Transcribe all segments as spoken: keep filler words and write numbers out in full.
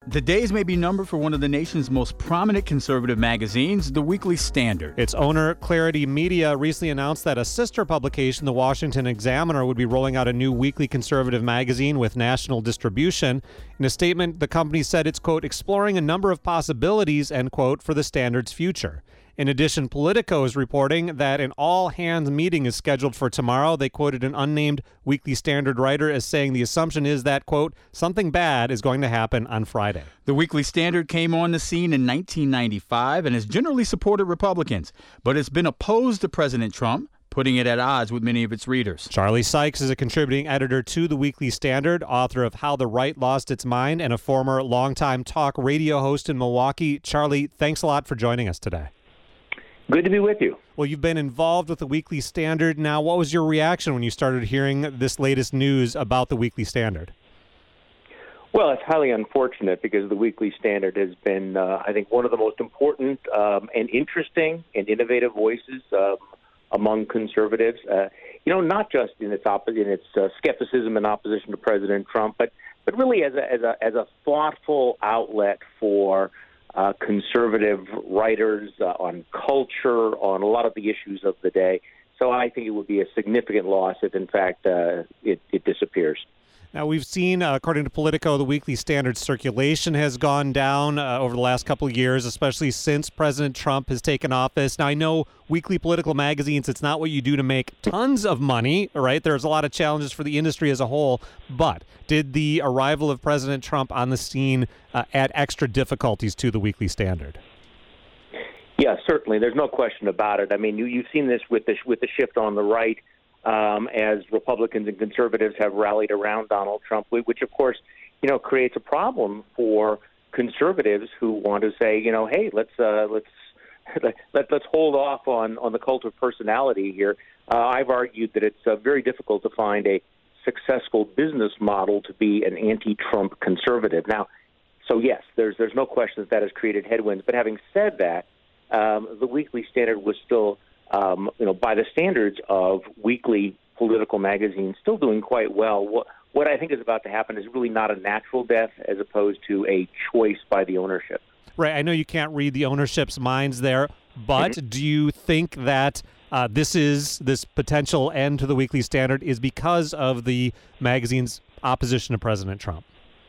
The days may be numbered for one of the nation's most prominent conservative magazines, The Weekly Standard. Its owner, Clarity Media, recently announced that a sister publication, The Washington Examiner, would be rolling out a new weekly conservative magazine with national distribution. In a statement, the company said it's, quote, exploring a number of possibilities, end quote, for the Standard's future. In addition, Politico is reporting that an all-hands meeting is scheduled for tomorrow. They quoted an unnamed Weekly Standard writer as saying the assumption is that, quote, something bad is going to happen on Friday. The Weekly Standard came on the scene in nineteen ninety-five and has generally supported Republicans, but it's been opposed to President Trump, putting it at odds with many of its readers. Charlie Sykes is a contributing editor to The Weekly Standard, author of How the Right Lost Its Mind, and a former longtime talk radio host in Milwaukee. Charlie, thanks a lot for joining us today. Good to be with you. Well, you've been involved with the Weekly Standard. Now, what was your reaction when you started hearing this latest news about the Weekly Standard? Well, it's highly unfortunate because the Weekly Standard has been, uh, I think, one of the most important um, and interesting and innovative voices um, among conservatives. Uh, you know, not just in its op- in its uh, skepticism and opposition to President Trump, but but really as a as a as a thoughtful outlet for Uh, conservative writers uh, on culture, on a lot of the issues of the day. So I think it would be a significant loss if, in fact, uh, it, it disappears. Now, we've seen, uh, according to Politico, the Weekly Standard circulation has gone down uh, over the last couple of years, especially since President Trump has taken office. Now, I know weekly political magazines, it's not what you do to make tons of money, right? There's a lot of challenges for the industry as a whole. But did the arrival of President Trump on the scene uh, add extra difficulties to the Weekly Standard? Yeah, certainly. There's no question about it. I mean, you, you've seen this with the, with the shift on the right. Um, as Republicans and conservatives have rallied around Donald Trump, which, of course, you know, creates a problem for conservatives who want to say, you know, hey, let's uh, let's let, let's hold off on, on the cult of personality here. Uh, I've argued that it's uh, very difficult to find a successful business model to be an anti-Trump conservative. Now, so yes, there's there's no question that that has created headwinds. But having said that, um, the Weekly Standard was still Um, you know, by the standards of weekly political magazines, still doing quite well. What, what I think is about to happen is really not a natural death as opposed to a choice by the ownership. Right. I know you can't read the ownership's minds there, but mm-hmm. do you think that uh, this is this potential end to the Weekly Standard is because of the magazine's opposition to President Trump?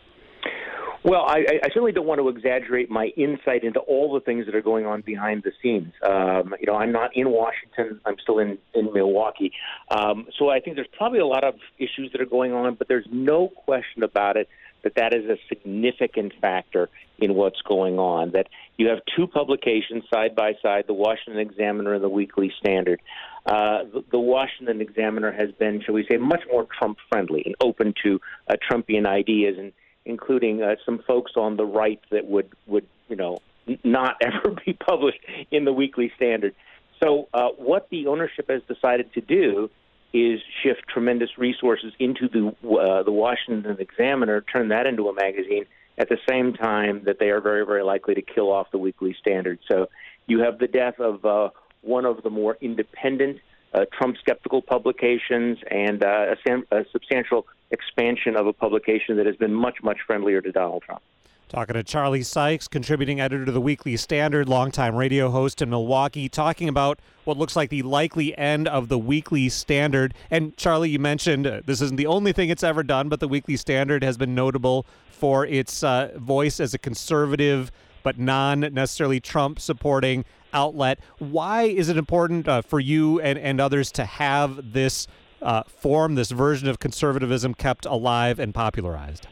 Well, I, I certainly don't want to exaggerate my insight into all the things that are going on behind the scenes. Um, you know, I'm not in Washington. I'm still in, in Milwaukee. Um, so I think there's probably a lot of issues that are going on, but there's no question about it that that is a significant factor in what's going on, that you have two publications side by side, the Washington Examiner and the Weekly Standard. Uh, the, the Washington Examiner has been, shall we say, much more Trump-friendly and open to uh, Trumpian ideas, and including uh, some folks on the right that would, would you know, n- not ever be published in the Weekly Standard. So uh, what the ownership has decided to do is shift tremendous resources into the uh, the Washington Examiner, turn that into a magazine, at the same time that they are very, very likely to kill off the Weekly Standard. So you have the death of uh, one of the more independent uh, Trump-skeptical publications and uh, a, sam- a substantial expansion of a publication that has been much, much friendlier to Donald Trump. Talking to Charlie Sykes, contributing editor to the Weekly Standard, longtime radio host in Milwaukee, talking about what looks like the likely end of the Weekly Standard. And Charlie, you mentioned uh, this isn't the only thing it's ever done, but the Weekly Standard has been notable for its uh, voice as a conservative but non-necessarily Trump-supporting outlet. Why is it important uh, for you and, and others to have this uh, form, this version of conservatism kept alive and popularized?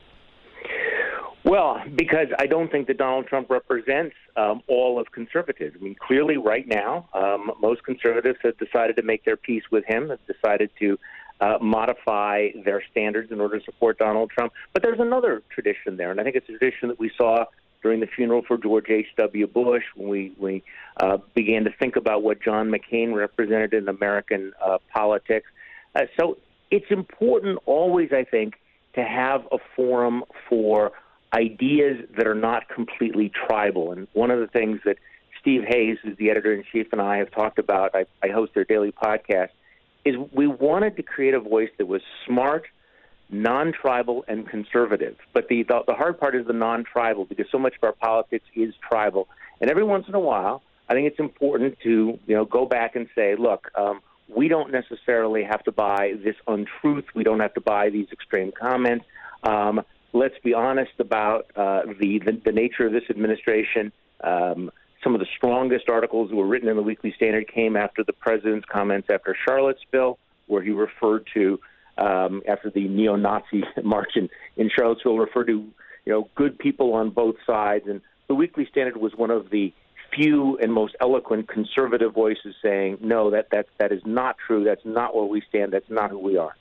Well, because I don't think that Donald Trump represents um, all of conservatives. I mean, clearly right now, um, most conservatives have decided to make their peace with him, have decided to uh, modify their standards in order to support Donald Trump. But there's another tradition there, and I think it's a tradition that we saw during the funeral for George H W. Bush, when we, we uh, began to think about what John McCain represented in American uh, politics. Uh, so it's important always, I think, to have a forum for ideas that are not completely tribal. And one of the things that Steve Hayes, who's the editor-in-chief, and I have talked about, I, I host their daily podcast, is we wanted to create a voice that was smart, non-tribal and conservative. But the, the the hard part is the non-tribal, because so much of our politics is tribal. And every once in a while, I think it's important to, you know, go back and say, look, um, we don't necessarily have to buy this untruth. We don't have to buy these extreme comments. Um, let's be honest about uh, the, the the nature of this administration. Um, some of the strongest articles that were written in the Weekly Standard came after the president's comments after Charlottesville, where he referred to, um, after the neo-Nazi march in, in Charlottesville, referred to, you know, good people on both sides. And the Weekly Standard was one of the few and most eloquent conservative voices saying, no, that, that, that is not true. That's not where we stand. That's not who we are.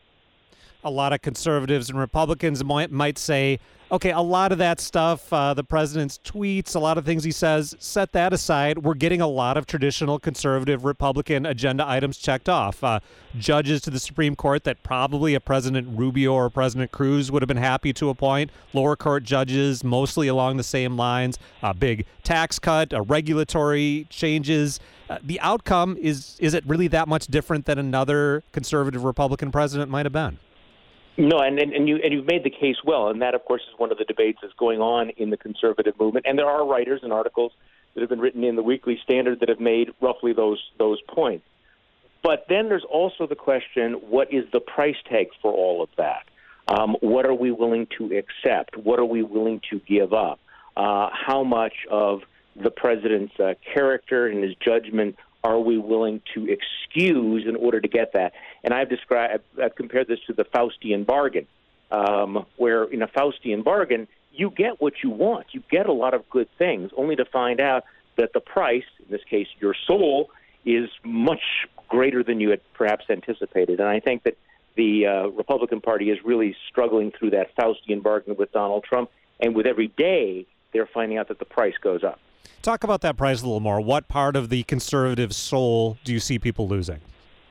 A lot of conservatives and Republicans might, might say, okay, a lot of that stuff, uh, the president's tweets, a lot of things he says, set that aside. We're getting a lot of traditional conservative Republican agenda items checked off. Uh, judges to the Supreme Court that probably a President Rubio or President Cruz would have been happy to appoint. Lower court judges, mostly along the same lines. A big tax cut, uh, regulatory changes. Uh, the outcome, is is it really that much different than another conservative Republican president might have been? No, and, and, and, you, and you've made the case well, and that, of course, is one of the debates that's going on in the conservative movement. And there are writers and articles that have been written in the Weekly Standard that have made roughly those those points. But then there's also the question, what is the price tag for all of that? Um, what are we willing to accept? What are we willing to give up? Uh, how much of the president's uh, character and his judgment are we willing to excuse in order to get that? And I've described, I've compared this to the Faustian bargain, um, where in a Faustian bargain, you get what you want. You get a lot of good things, only to find out that the price, in this case, your soul, is much greater than you had perhaps anticipated. And I think that the uh, Republican Party is really struggling through that Faustian bargain with Donald Trump. And with every day, they're finding out that the price goes up. Talk about that price a little more. What part of the conservative soul do you see people losing?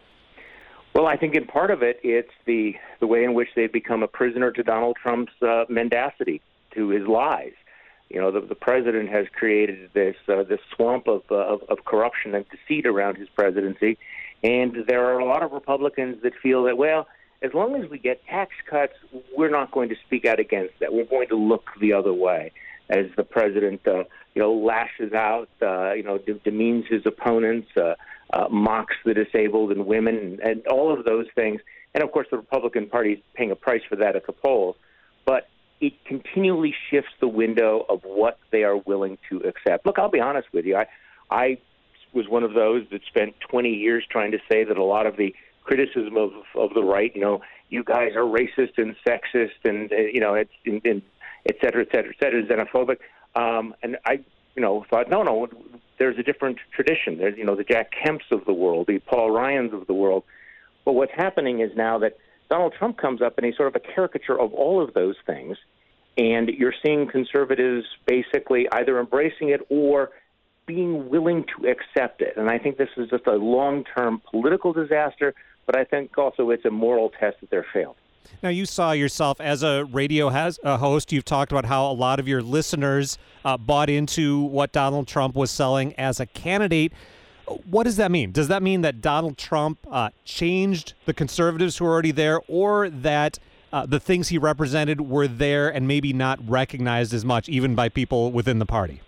Well, I think in part of it, it's the, the way in which they've become a prisoner to Donald Trump's uh, mendacity, to his lies. You know, the, the president has created this uh, this swamp of, uh, of of corruption and deceit around his presidency, and there are a lot of Republicans that feel that, well, as long as we get tax cuts, we're not going to speak out against that. We're going to look the other way as the president, uh, you know, lashes out, uh, you know, de- demeans his opponents, uh, uh, mocks the disabled and women, and, and all of those things. And, of course, the Republican Party is paying a price for that at the polls. But it continually shifts the window of what they are willing to accept. Look, I'll be honest with you. I, I was one of those that spent twenty years trying to say that a lot of the criticism of, of the right, you know, you guys are racist and sexist and, uh, you know, it's in, in et cetera, et cetera, et cetera, xenophobic. Um, and I, you know, thought, no, no, there's a different tradition. There's, you know, the Jack Kemps of the world, the Paul Ryans of the world. But what's happening is now that Donald Trump comes up and he's sort of a caricature of all of those things, and you're seeing conservatives basically either embracing it or being willing to accept it. And I think this is just a long-term political disaster, but I think also it's a moral test that they're failed. Now, you saw yourself as a radio has, a host. You've talked about how a lot of your listeners uh, bought into what Donald Trump was selling as a candidate. What does that mean? Does that mean that Donald Trump uh, changed the conservatives who are already there, or that uh, the things he represented were there and maybe not recognized as much, even by people within the party?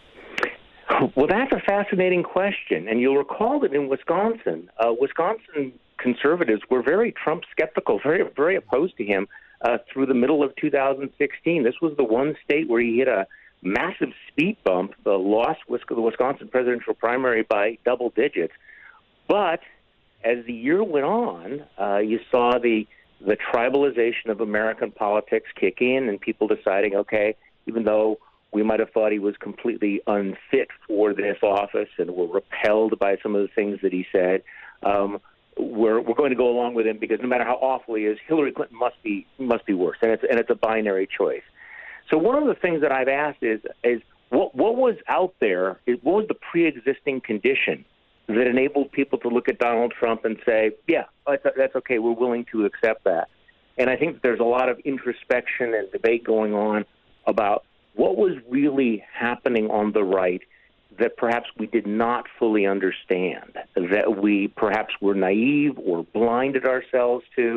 Well, that's a fascinating question. And you'll recall that in Wisconsin, uh, Wisconsin conservatives were very Trump skeptical, very, very opposed to him uh, through the middle of two thousand sixteen. This was the one state where he hit a massive speed bump, uh, lost the Wisconsin presidential primary by double digits. But as the year went on, uh, you saw the the tribalization of American politics kick in, and people deciding, okay, even though we might have thought he was completely unfit for this office and were repelled by some of the things that he said, um, we're we're going to go along with him because no matter how awful he is, Hillary Clinton must be must be worse, and it's and it's a binary choice. So one of the things that I've asked is is what what was out there? Is, what was the pre-existing condition that enabled people to look at Donald Trump and say, yeah, that's, that's okay, we're willing to accept that? And I think there's a lot of introspection and debate going on about what was really happening on the right that perhaps we did not fully understand, that we perhaps were naive or blinded ourselves to.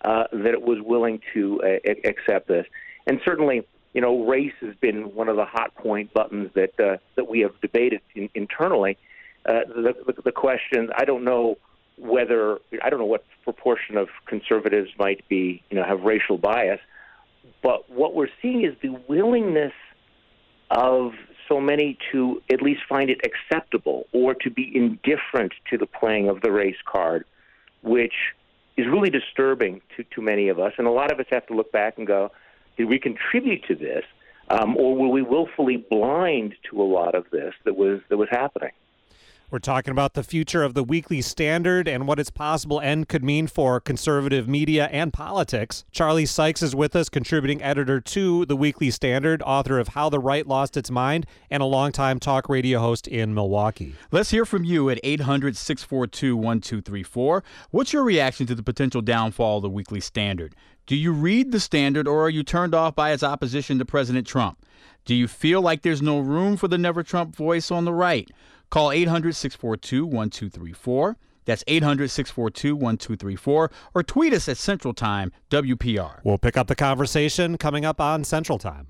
uh, that it was willing to uh, accept this. And certainly, you know, race has been one of the hot point buttons that uh, that we have debated in, internally. Uh, the, the, the question, I don't know whether, I don't know what proportion of conservatives might be, you know, have racial bias, but what we're seeing is the willingness of so many to at least find it acceptable or to be indifferent to the playing of the race card, which is really disturbing to, to many of us. And a lot of us have to look back and go, did we contribute to this, um, or were we willfully blind to a lot of this that was that was happening? We're talking about the future of the Weekly Standard and what its possible end could mean for conservative media and politics. Charlie Sykes is with us, contributing editor to the Weekly Standard, author of How the Right Lost Its Mind, and a longtime talk radio host in Milwaukee. Let's hear from you at eight hundred, six four two, one two three four. What's your reaction to the potential downfall of the Weekly Standard? Do you read the Standard, or are you turned off by its opposition to President Trump? Do you feel like there's no room for the Never Trump voice on the right? Call eight hundred, six four two, one two three four. That's eight hundred, six four two, one two three four. Or tweet us at Central Time, W P R. We'll pick up the conversation coming up on Central Time.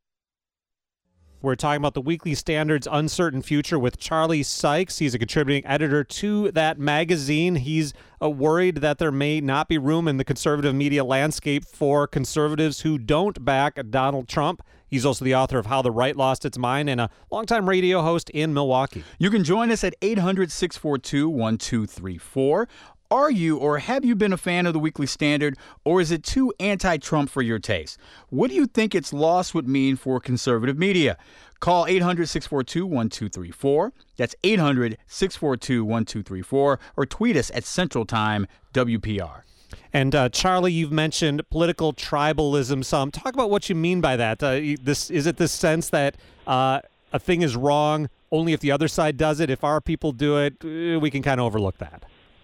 We're talking about the Weekly Standard's uncertain future with Charlie Sykes. He's a contributing editor to that magazine. He's uh, worried that there may not be room in the conservative media landscape for conservatives who don't back Donald Trump. He's also the author of How the Right Lost Its Mind and a longtime radio host in Milwaukee. You can join us at eight hundred, six four two, one two three four. Are you or have you been a fan of the Weekly Standard, or is it too anti-Trump for your taste? What do you think its loss would mean for conservative media? Call eight hundred, six four two, one two three four. That's eight hundred, six four two, one two three four. Or tweet us at Central Time, W P R. And uh, Charlie, you've mentioned political tribalism some. Talk about what you mean by that. Uh, this is it this sense that uh, a thing is wrong only if the other side does it? If our people do it, we can kind of overlook that.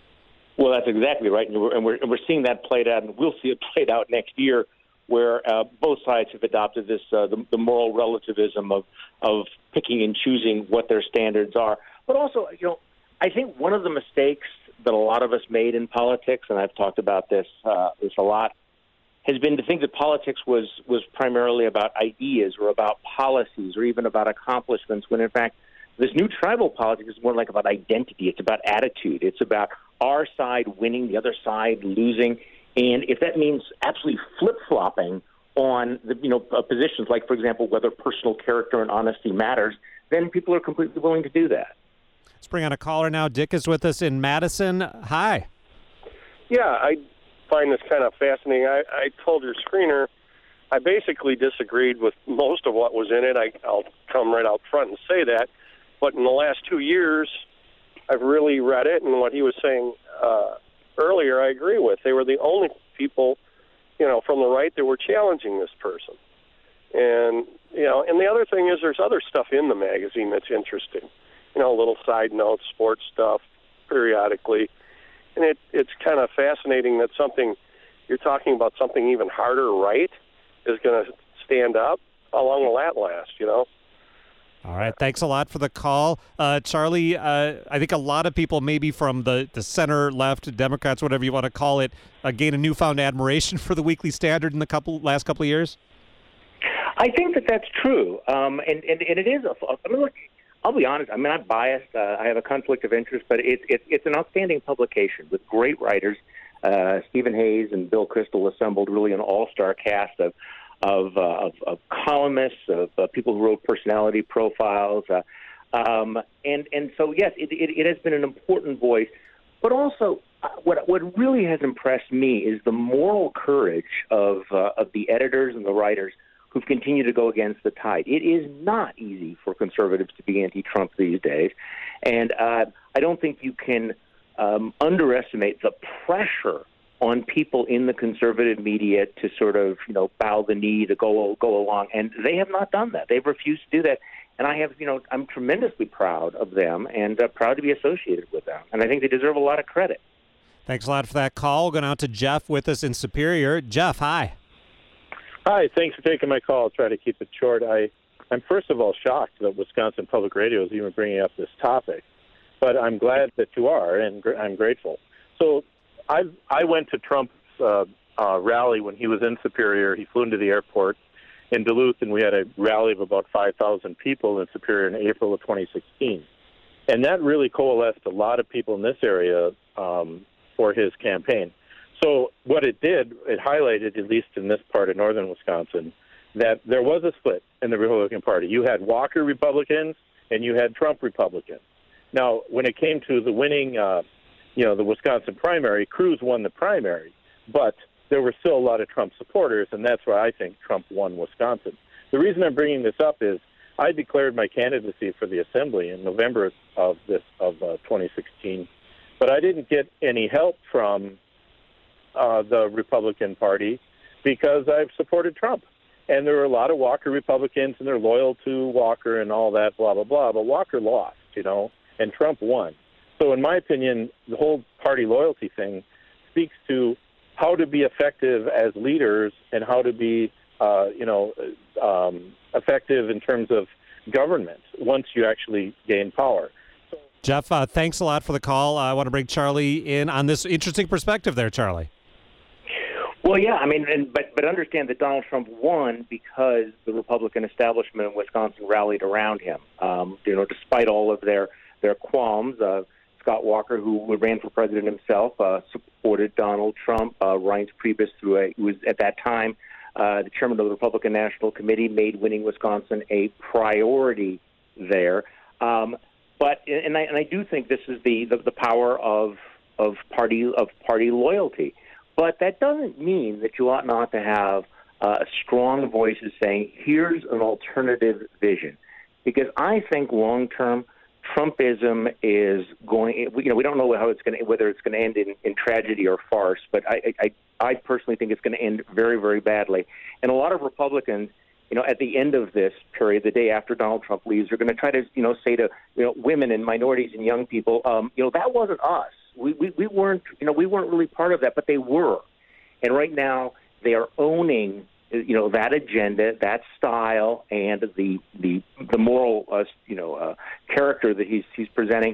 Well, that's exactly right, and we're, and we're, and we're seeing that played out, and we'll see it played out next year, where uh, both sides have adopted this uh, the, the moral relativism of of picking and choosing what their standards are. But also, you know, I think one of the mistakes that a lot of us made in politics, and I've talked about this uh, this a lot, has been to think that politics was was primarily about ideas or about policies or even about accomplishments, when in fact this new tribal politics is more like about identity. It's about attitude. It's about our side winning, the other side losing. And if that means absolutely flip-flopping on the, you know, uh, positions like, for example, whether personal character and honesty matters, then people are completely willing to do that. Let's bring on a caller now. Dick is with us in Madison. Hi. Yeah, I find this kind of fascinating. I, I told your screener I basically disagreed with most of what was in it. I, I'll come right out front and say that. But in the last two years, I've really read it, and what he was saying uh, earlier, I agree with. They were the only people, you know, from the right that were challenging this person. And, you know, and the other thing is there's other stuff in the magazine that's interesting. You know, little side notes, sports stuff, periodically. And it, it's kind of fascinating that something, you're talking about something even harder right is going to stand up. How long will that last, you know? All right. Thanks a lot for the call. Uh, Charlie, uh, I think a lot of people, maybe from the, the center, left, Democrats, whatever you want to call it, uh, gain a newfound admiration for the Weekly Standard in the couple last couple of years. I think that that's true. Um, and, and, and it is. A, I mean, look, I'll be honest. I mean, I'm biased. Uh, I have a conflict of interest, but it's it, it's an outstanding publication with great writers. Uh, Stephen Hayes and Bill Kristol assembled really an all-star cast of Of, uh, of, of columnists, of uh, people who wrote personality profiles, uh, um, and and so yes, it, it, it has been an important voice. But also, uh, what what really has impressed me is the moral courage of uh, of the editors and the writers who've continued to go against the tide. It is not easy for conservatives to be anti-Trump these days, and uh, I don't think you can um, underestimate the pressure on people in the conservative media to sort of, you know, bow the knee, to go go along. And they have not done that. They've refused to do that. And I have, you know, I'm tremendously proud of them and uh, proud to be associated with them. And I think they deserve a lot of credit. Thanks a lot for that call. Going out to Jeff with us in Superior. Jeff, hi. Hi, thanks for taking my call. I'll try to keep it short. I, I'm first of all shocked that Wisconsin Public Radio is even bringing up this topic. But I'm glad that you are, and gr- I'm grateful. So I I went to Trump's uh, uh, rally when he was in Superior. He flew into the airport in Duluth, and we had a rally of about five thousand people in Superior in April of twenty sixteen. And that really coalesced a lot of people in this area um, for his campaign. So what it did, it highlighted, at least in this part of northern Wisconsin, that there was a split in the Republican Party. You had Walker Republicans and you had Trump Republicans. Now, when it came to the winning, uh, you know, the Wisconsin primary, Cruz won the primary, but there were still a lot of Trump supporters, and that's why I think Trump won Wisconsin. The reason I'm bringing this up is I declared my candidacy for the Assembly in November of this of uh, twenty sixteen, but I didn't get any help from uh, the Republican Party because I've supported Trump. And there were a lot of Walker Republicans, and they're loyal to Walker and all that, blah, blah, blah. But Walker lost, you know, and Trump won. So in my opinion, the whole party loyalty thing speaks to how to be effective as leaders and how to be, uh, you know, um, effective in terms of government once you actually gain power. Jeff, uh, thanks a lot for the call. I want to bring Charlie in on this interesting perspective there, Charlie. Well, yeah, I mean, and, but but understand that Donald Trump won because the Republican establishment in Wisconsin rallied around him. Um, you know, despite all of their their qualms, uh, Scott Walker, who ran for president himself, uh, supported Donald Trump. Uh, Reince Priebus, through a, who was at that time uh, the chairman of the Republican National Committee, made winning Wisconsin a priority there. Um, but and I and I do think this is the the, the power of of party of party loyalty. But that doesn't mean that you ought not to have uh, strong voices saying, here's an alternative vision. Because I think long-term, Trumpism is going, you know, we don't know how it's going to, whether it's going to end in, in tragedy or farce, but I, I, I personally think it's going to end very, very badly. And a lot of Republicans, you know, at the end of this period, the day after Donald Trump leaves, are going to try to, you know, say to, you know, women and minorities and young people, um, you know, that wasn't us. We, we we weren't, you know, we weren't really part of that, but they were. And right now they are owning, you know, that agenda, that style, and the the the moral, uh, you know, uh, character that he's he's presenting.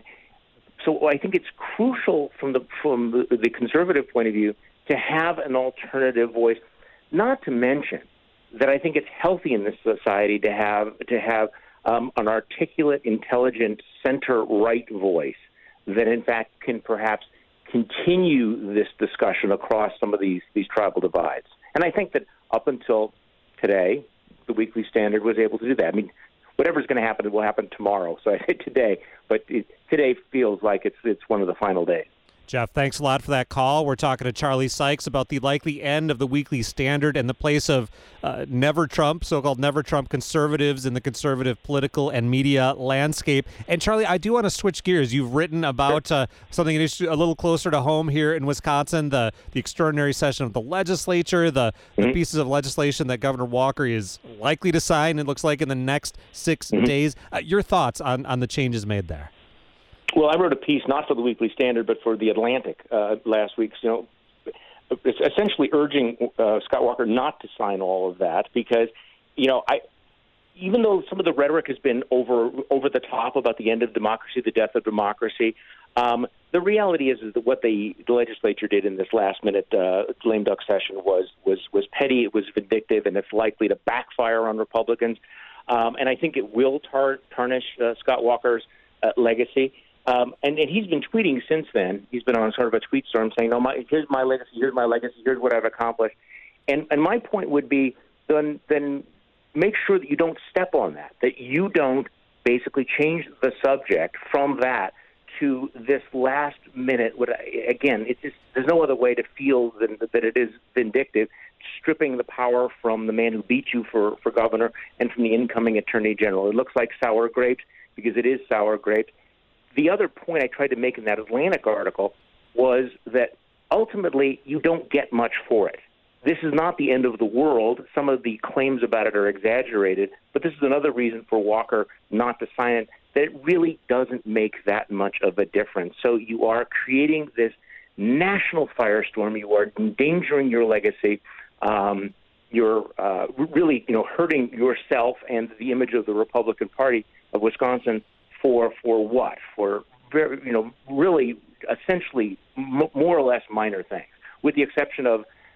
So I think it's crucial from the from the, the conservative point of view to have an alternative voice. Not to mention that I think it's healthy in this society to have to have um, an articulate, intelligent, center-right voice that, in fact, can perhaps continue this discussion across some of these these tribal divides. And I think that up until today, the Weekly Standard was able to do that. I mean, whatever's going to happen, it will happen tomorrow. So I say today, but it, today feels like it's it's one of the final days. Jeff, thanks a lot for that call. We're talking to Charlie Sykes about the likely end of the Weekly Standard and the place of uh, Never Trump, so-called Never Trump conservatives in the conservative political and media landscape. And Charlie, I do want to switch gears. You've written about uh, something a little closer to home here in Wisconsin, the, the extraordinary session of the legislature, the, mm-hmm. the pieces of legislation that Governor Walker is likely to sign, it looks like, in the next six mm-hmm. days. Uh, your thoughts on, on the changes made there? Well, I wrote a piece not for the Weekly Standard, but for the Atlantic uh, last week. You know, it's essentially urging uh, Scott Walker not to sign all of that because, you know, I, even though some of the rhetoric has been over over the top about the end of democracy, the death of democracy, um, the reality is, is that what the, the legislature did in this last minute uh, lame duck session was was was petty, it was vindictive, and it's likely to backfire on Republicans. Um, and I think it will tar- tarnish uh, Scott Walker's uh, legacy. Um, and, and he's been tweeting since then. He's been on sort of a tweet storm saying, "No, my, here's my legacy. Here's my legacy. Here's what I've accomplished." And and my point would be, then then make sure that you don't step on that. That you don't basically change the subject from that to this last minute. What I, again, it's just there's no other way to feel than that it is vindictive, stripping the power from the man who beat you for for governor and from the incoming attorney general. It looks like sour grapes because it is sour grapes. The other point I tried to make in that Atlantic article was that ultimately you don't get much for it. This is not the end of the world. Some of the claims about it are exaggerated, but this is another reason for Walker not to sign it, that it really doesn't make that much of a difference. So you are creating this national firestorm. You are endangering your legacy. Um, you're uh, really, you know, hurting yourself and the image of the Republican Party of Wisconsin. For for what? For very, you know, really, essentially, m- more or less minor things, with the exception of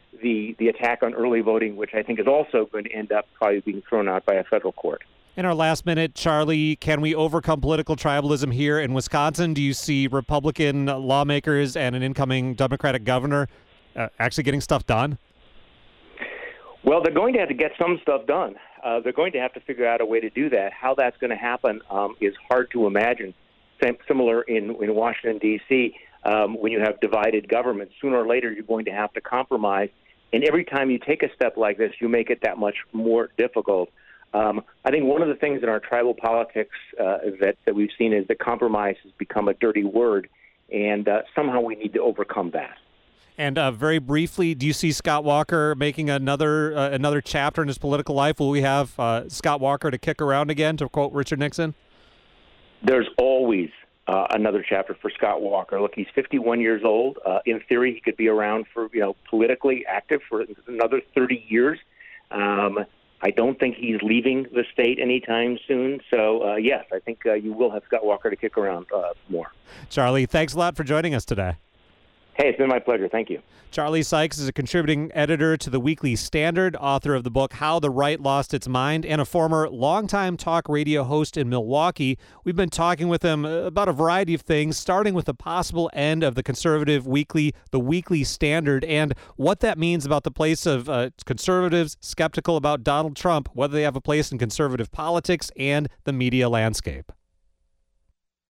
the, the attack on early voting, which I think is also going to end up probably being thrown out by a federal court. In our last minute, Charlie, can we overcome political tribalism here in Wisconsin? Do you see Republican lawmakers and an incoming Democratic governor uh, actually getting stuff done? Well, they're going to have to get some stuff done. Uh, they're going to have to figure out a way to do that. How that's going to happen um, is hard to imagine. Same, similar in, in Washington, D C, um, when you have divided governments, sooner or later you're going to have to compromise. And every time you take a step like this, you make it that much more difficult. Um, I think one of the things in our tribal politics uh, that, that we've seen is that compromise has become a dirty word, and uh, somehow we need to overcome that. And uh, very briefly, do you see Scott Walker making another uh, another chapter in his political life? Will we have uh, Scott Walker to kick around again, to quote Richard Nixon? There's always uh, another chapter for Scott Walker. Look, he's fifty-one years old. Uh, in theory, he could be around for, you know, politically active for another thirty years. Um, I don't think he's leaving the state anytime soon. So, uh, yes, I think uh, you will have Scott Walker to kick around uh, more. Charlie, thanks a lot for joining us today. Hey, it's been my pleasure. Thank you. Charlie Sykes is a contributing editor to the Weekly Standard, author of the book How the Right Lost Its Mind, and a former longtime talk radio host in Milwaukee. We've been talking with him about a variety of things, starting with the possible end of the conservative weekly, the Weekly Standard, and what that means about the place of uh, conservatives skeptical about Donald Trump, whether they have a place in conservative politics and the media landscape.